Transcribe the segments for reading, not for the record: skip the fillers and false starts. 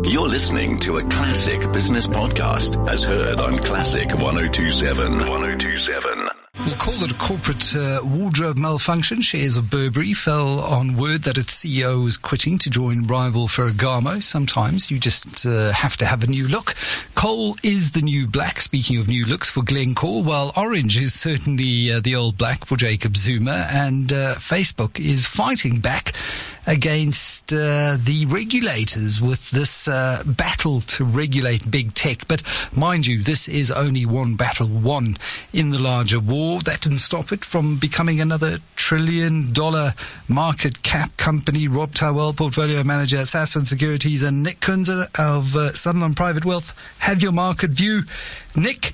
You're listening to a Classic Business Podcast as heard on Classic 102.7. 102.7. We'll call it a corporate wardrobe malfunction. Shares of Burberry fell on word that its CEO was quitting to join rival Ferragamo. Sometimes you just have to have a new look. Coal is the new black, speaking of new looks, for Glencore, while orange is certainly the old black for Jacob Zuma. And Facebook is fighting back against the regulators with this battle to regulate big tech. But mind you, this is only one battle won in the larger war. That didn't stop it from becoming another $1 trillion market cap company. Rob Towell, portfolio manager at Sasfin Securities, and Nick Kunze of Sunderland Private Wealth have your market view. Nick,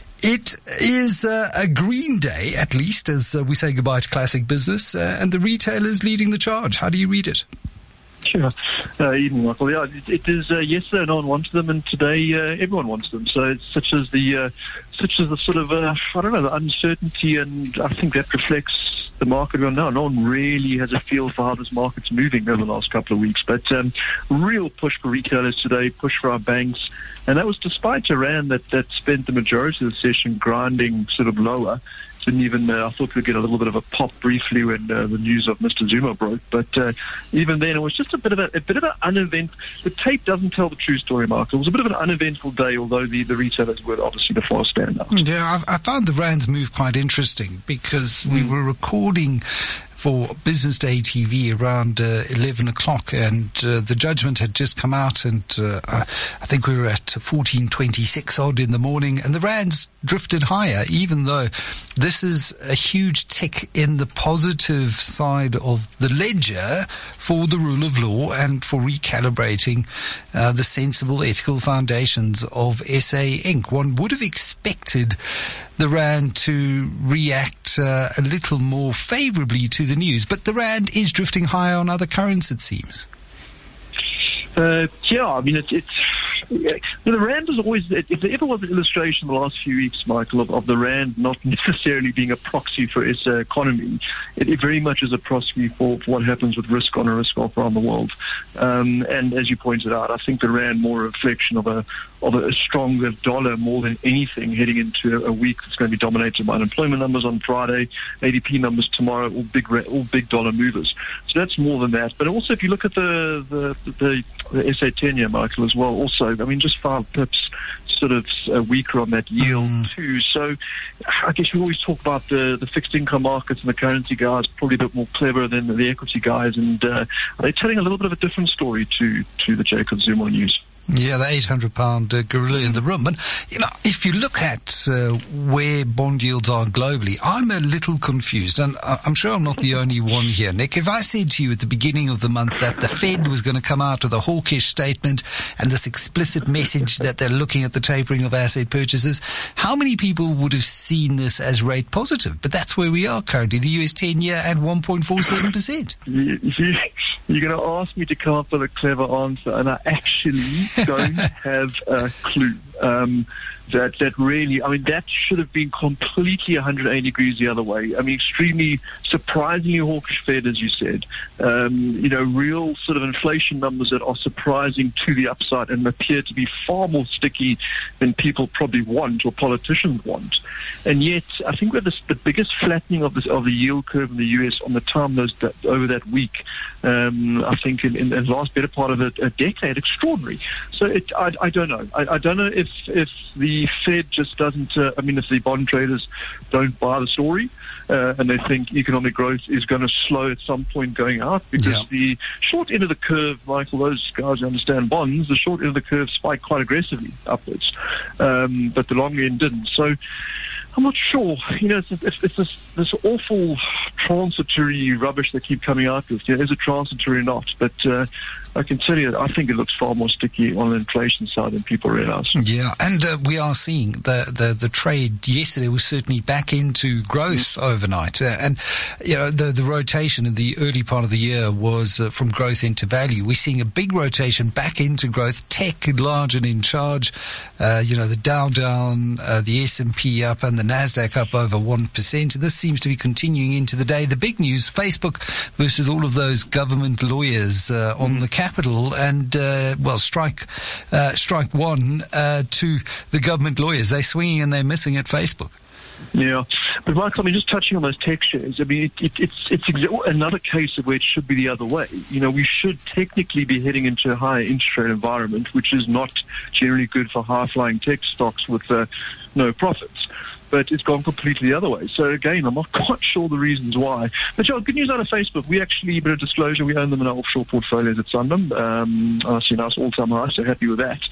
it is a green day, at least, as we say goodbye to classic business, and the retailers leading the charge. How do you read it? Sure. Evening, Michael. Yeah, it is yesterday no one wanted them, and today everyone wants them. So it's such as the sort of I don't know, the uncertainty, and I think that reflects the market we're on now. No one really has a feel for how this market's moving over the last couple of weeks. But real push for retailers today, push for our banks. And that was despite Iran that spent the majority of the session grinding sort of lower. Didn't even, I thought we'd get a little bit of a pop briefly when the news of Mr. Zuma broke. But even then, it was just a bit of an uneventful. The tape doesn't tell the true story, Mark. It was a bit of an uneventful day, although the retailers were obviously the far standout. Yeah, I found the Rand's move quite interesting because we were recording for Business Day TV around 11 o'clock, and the judgment had just come out, and I think we were at 14.26 odd in the morning, and the Rand's drifted higher, even though this is a huge tick in the positive side of the ledger for the rule of law and for recalibrating the sensible ethical foundations of SA Inc. One would have expected the Rand to react a little more favourably to the news, but the Rand is drifting higher on other currencies, it seems. Yeah, I mean, the Rand is always, if there ever was an illustration in the last few weeks, Michael, of the Rand not necessarily being a proxy for its economy, it very much is a proxy for what happens with risk on or risk off around the world. And as you pointed out, I think the Rand more a reflection of a stronger dollar more than anything heading into a week that's going to be dominated by unemployment numbers on Friday, ADP numbers tomorrow, all big dollar movers. So that's more than that. But also, if you look at the SA 10-year, Michael, as well, also, I mean, just 5 pips sort of weaker on that yield too. So I guess we always talk about the fixed income markets and the currency guys probably a bit more clever than the equity guys, and they're telling a little bit of a different story to the Jacob Zuma news. Yeah, the 800-pound gorilla in the room. And, you know, if you look at where bond yields are globally, I'm a little confused. And I'm sure I'm not the only one here, Nick. If I said to you at the beginning of the month that the Fed was going to come out with a hawkish statement and this explicit message that they're looking at the tapering of asset purchases, how many people would have seen this as rate positive? But that's where we are currently, the US 10-year at 1.47%. You're going to ask me to come up with a clever answer, and I actually don't have a clue. That really, I mean, that should have been completely 180 degrees the other way. I mean, extremely, surprisingly hawkish Fed, as you said. Real sort of inflation numbers that are surprising to the upside and appear to be far more sticky than people probably want or politicians want. And yet, I think we have the biggest flattening of the yield curve in the US on the time over that week. I think in the last better part of a decade, extraordinary. So I don't know. I don't know if the Fed just doesn't, if the bond traders don't buy the story and they think economic growth is going to slow at some point going out, because the short end of the curve, Michael, those guys who understand bonds, the short end of the curve spiked quite aggressively upwards, but the long end didn't. So I'm not sure. It's this awful transitory rubbish they keep coming out with. Is it transitory or not? But I can tell you, I think it looks far more sticky on the inflation side than people realize. Yeah, and we are seeing the trade yesterday was certainly back into growth overnight. And, the rotation in the early part of the year was from growth into value. We're seeing a big rotation back into growth, tech large and in charge. The Dow down, the S&P up, and the Nasdaq up over 1%. And this seems to be continuing into the day. The big news, Facebook versus all of those government lawyers on the capital and, strike one to the government lawyers. They're swinging and they're missing at Facebook. Yeah, but Michael, I mean, just touching on those tech shares, I mean, it's another case of where it should be the other way. You know, we should technically be heading into a higher interest rate environment, which is not generally good for high-flying tech stocks with no profits. But it's gone completely the other way. So again, I'm not quite sure the reasons why. But yeah, good news out of Facebook. We actually, a bit of disclosure, we own them in our offshore portfolios at Sanlam. Honestly, nice all-time high, so happy with that.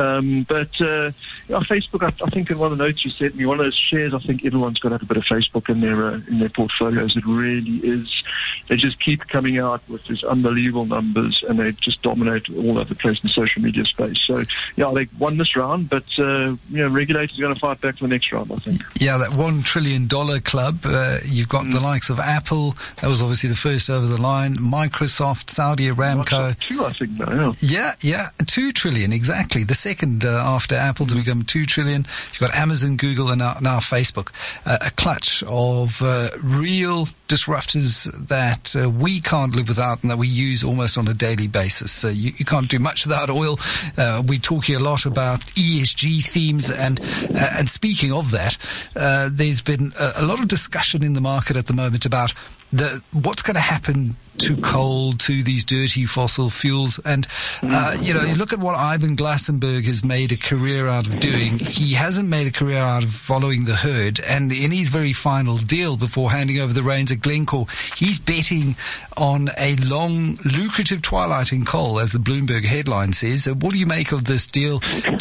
Facebook, I think in one of the notes you sent me, one of those shares, I think everyone's got to have a bit of Facebook in their portfolios. It really is. They just keep coming out with these unbelievable numbers, and they just dominate all over the place in the social media space. So yeah, they won this round, but regulators are going to fight back for the next round, I think. Yeah, that $1 trillion club. You've got the likes of Apple. That was obviously the first over the line. Microsoft, Saudi Aramco. Two, I think, now. Yeah, $2 trillion, exactly. The second after Apple to become $2 trillion. You've got Amazon, Google, and now Facebook. A clutch of real disruptors that we can't live without and that we use almost on a daily basis. So you can't do much without oil. We're talking a lot about ESG themes, and speaking of that, there's been a lot of discussion in the market at the moment about what's going to happen to coal, to these dirty fossil fuels. And, you look at what Ivan Glassenberg has made a career out of doing. He hasn't made a career out of following the herd. And in his very final deal before handing over the reins at Glencore, he's betting on a long, lucrative twilight in coal, as the Bloomberg headline says. What do you make of this deal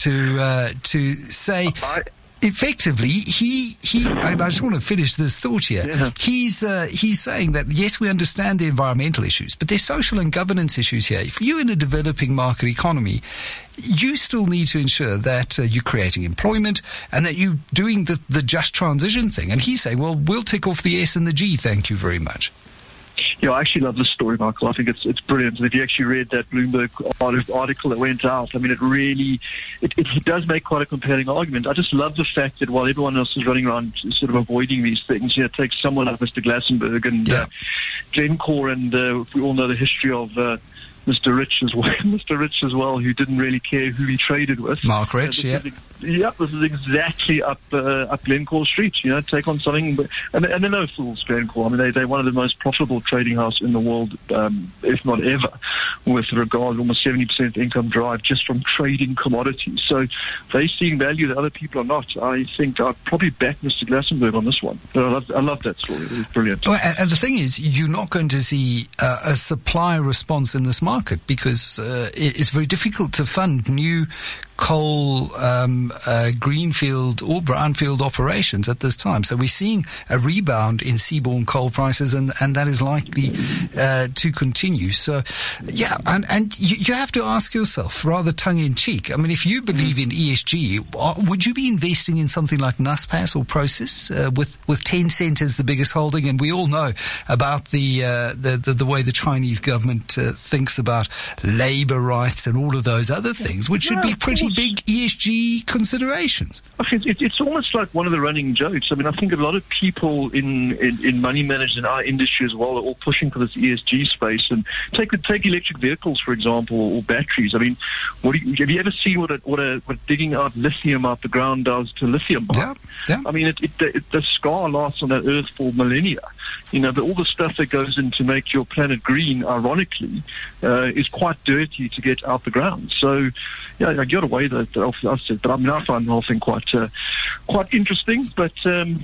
to say... Effectively, he and I just want to finish this thought here. Yeah. He's saying that, yes, we understand the environmental issues, but there's social and governance issues here. If you're in a developing market economy, you still need to ensure that you're creating employment and that you're doing the just transition thing. And he's saying, well, we'll tick off the S and the G, thank you very much. Yeah, I actually love this story, Michael. I think it's brilliant. And if you actually read that Bloomberg article that went out, I mean, it does make quite a compelling argument. I just love the fact that while everyone else is running around sort of avoiding these things, it takes someone like Mr. Glassenberg and Glencore, and we all know the history of Mr. Rich as well, who didn't really care who he traded with. Mark Rich, this is exactly up Glencore Street. Take on something, and they're no fools, Glencore. I mean, they're one of the most profitable trading house in the world, if not ever, with regard to almost 70% income derived just from trading commodities. So they're seeing value that other people are not. I think I'd probably back Mr. Glassenberg on this one. But I love that story. It was brilliant. Well, and the thing is, you're not going to see a supply response in this market because it's very difficult to fund new coal, greenfield or brownfield operations at this time. So we're seeing a rebound in seaborne coal prices, and that is likely to continue. So, yeah, and you have to ask yourself, rather tongue-in-cheek, I mean, if you believe in ESG, would you be investing in something like Naspers or Prosus with Tencent as the biggest holding? And we all know about the way the Chinese government thinks about labor rights and all of those other things, which should be pretty big ESG considerations. It's almost like one of the running jokes. I mean, I think a lot of people in money management in our industry as well are all pushing for this ESG space. And take electric vehicles, for example, or batteries. I mean, have you ever seen what digging out lithium out the ground does to lithium? Yeah. I mean, the scar lasts on that earth for millennia. But all the stuff that goes in to make your planet green, ironically, is quite dirty to get out the ground. So, yeah, I got away that off it. But I mean, I find the whole thing quite interesting. But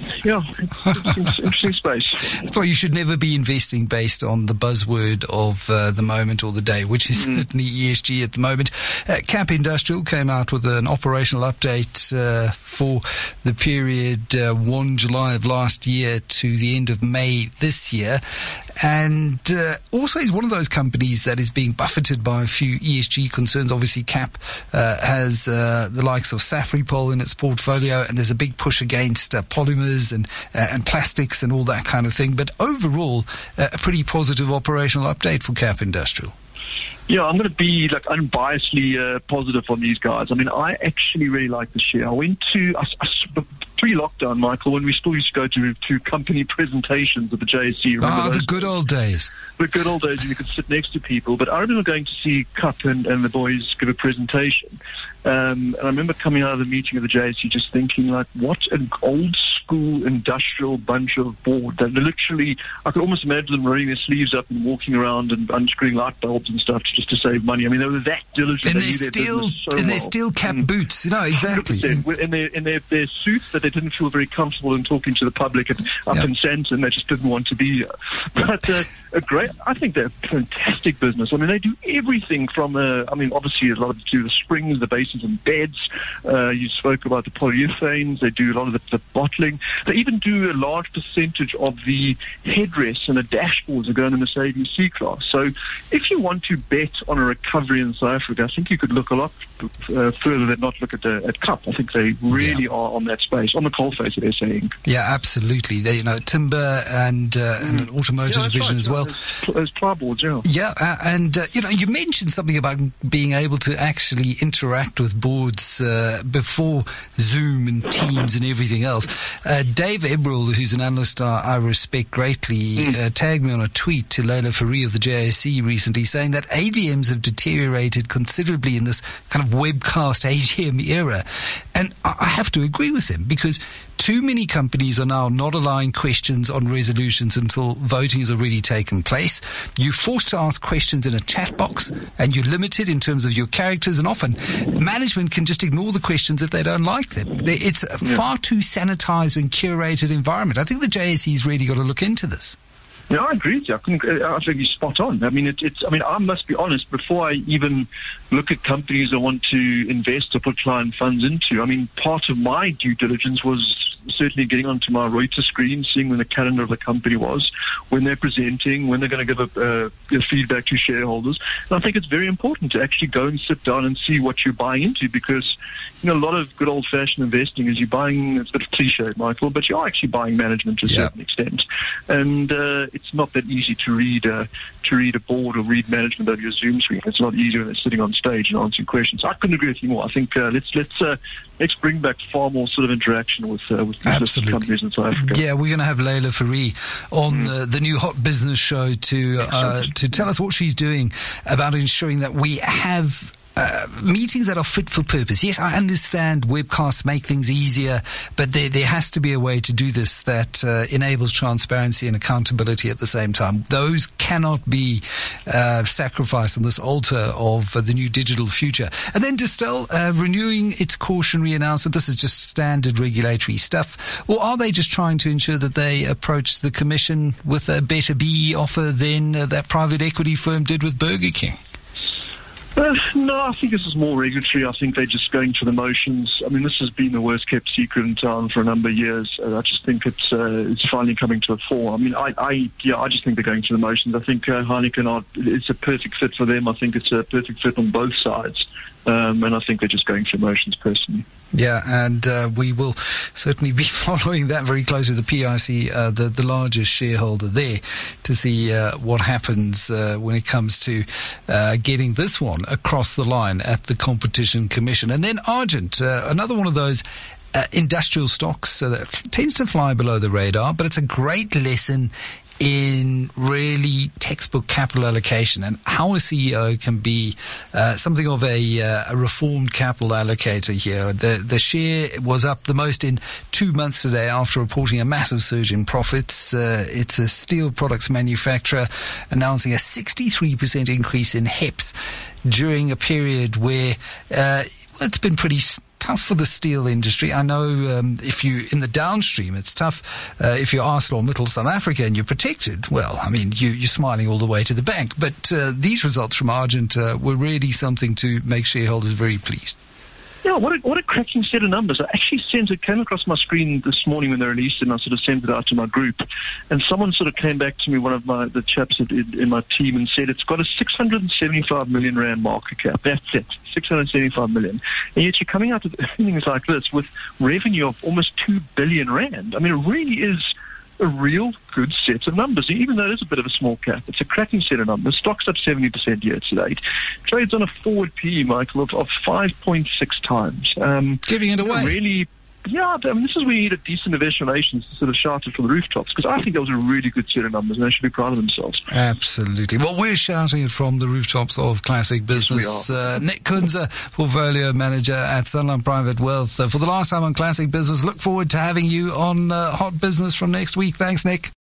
it's interesting space. That's why you should never be investing based on the buzzword of the moment or the day, which is certainly ESG at the moment. Cap Industrial came out with an operational update for the period 1 July of last year to the end of May this year. And also is one of those companies that is being buffeted by a few ESG concerns. Obviously, Cap has the likes of Safripol in its portfolio, and there's a big push against polymers and plastics and all that kind of thing. But overall, a pretty positive operational update for Cap Industrial. Yeah, I'm going to be unbiasedly positive on these guys. I mean, I actually really like the share. I went to pre-lockdown, Michael, when we still used to go to company presentations at the JSE. Remember the good old days. The good old days when you could sit next to people. But I remember going to see Cup and the boys give a presentation. And I remember coming out of the meeting of the JSE just thinking, like, what an old school industrial bunch of board that literally, I could almost imagine them rolling their sleeves up and walking around and unscrewing light bulbs and stuff just to save money. I mean, they were that diligent. In their steel cap boots, exactly. In their suits that they didn't feel very comfortable in talking to the public up in Sandton. They just didn't want to be here. But I think they're a fantastic business. I mean, they do everything from, obviously a lot of the springs, the bases and beds. You spoke about the polyurethanes. They do a lot of the bottling. They even do a large percentage of the headrests and the dashboards that go in the Mercedes C-Class. So if you want to bet on a recovery in South Africa, I think you could look a lot further than not look at Cup. I think they really are on that space, on the coalface of SA Inc. Yeah, absolutely. They, timber and an automotive division as well. Those plyboards, you mentioned something about being able to actually interact with boards before Zoom and Teams and everything else. Dave Ebrel, who's an analyst I respect greatly, tagged me on a tweet to Leila Fourie of the JSE recently saying that AGMs have deteriorated considerably in this kind of webcast AGM era. And I have to agree with him, because too many companies are now not allowing questions on resolutions until voting has already taken place. You're forced to ask questions in a chat box, and you're limited in terms of your characters, and often management can just ignore the questions if they don't like them. It's a far too sanitized and curated environment. I think the JSE's really got to look into this. Yeah, I agree with you. I think you're spot on. I mean, I must be honest, before I even look at companies I want to invest or put client funds into, I mean, part of my due diligence was certainly getting onto my Reuters screen, seeing when the calendar of the company was, when they're presenting, when they're going to give feedback to shareholders. And I think it's very important to actually go and sit down and see what you're buying into, because, a lot of good old-fashioned investing is you're buying, it's a bit cliche, Michael, but you are actually buying management to a certain extent. And it's not that easy to read a board or read management over your Zoom screen. It's a lot easier when they're sitting on stage and answering questions. I couldn't agree with you more. I think let's bring back far more sort of interaction with listed companies in South Africa. Yeah, we're going to have Leila Fourie on the new Hot Business show to tell us what she's doing about ensuring that we have meetings that are fit for purpose. Yes, I understand webcasts make things easier, but there has to be a way to do this that enables transparency and accountability at the same time. Those cannot be sacrificed on this altar of the new digital future. And then Distell renewing its cautionary announcement. This is just standard regulatory stuff. Or are they just trying to ensure that they approach the Commission with a better BE offer than that private equity firm did with Burger King? No, I think this is more regulatory. I think they're just going through the motions. I mean, this has been the worst kept secret in town for a number of years. I just think it's finally coming to a fore. I mean, I just think they're going through the motions. I think Heineken it's a perfect fit for them. I think it's a perfect fit on both sides. And I think they're just going through motions personally. Yeah, and we will certainly be following that very closely. The PIC, the largest shareholder there, to see what happens when it comes to getting this one across the line at the Competition Commission. And then Argent, another one of those industrial stocks that tends to fly below the radar, but it's a great lesson in really textbook capital allocation and how a CEO can be something of a reformed capital allocator here. The share was up the most in 2 months today after reporting a massive surge in profits. It's a steel products manufacturer announcing a 63% increase in HEPS during a period where it's been pretty tough for the steel industry. I know if you in the downstream, it's tough. If you're ArcelorMittal South Africa and you're protected, well, I mean, you're smiling all the way to the bank. But these results from Argent were really something to make shareholders very pleased. Yeah, what a cracking set of numbers. I actually it came across my screen this morning when they released it, and I sort of sent it out to my group. And someone sort of came back to me, one of the chaps in my team, and said it's got a 675 million rand market cap. That's it, 675 million. And yet you're coming out of things like this with revenue of almost 2 billion rand. I mean, it really is a real good set of numbers, even though it is a bit of a small cap. It's a cracking set of numbers. Stock's up 70% year to date. Trades on a forward PE, Michael, of 5.6 times. Giving it away. Really, Yeah, I mean, this is where you need a decent investor relations to sort of shout it from the rooftops, because I think that was a really good set of numbers and they should be proud of themselves. Absolutely. Well, we're shouting it from the rooftops of Classic Business. Yes, Nick Kunze, Portfolio Manager at Sanlam Private Wealth. For the last time on Classic Business, look forward to having you on Hot Business from next week. Thanks, Nick.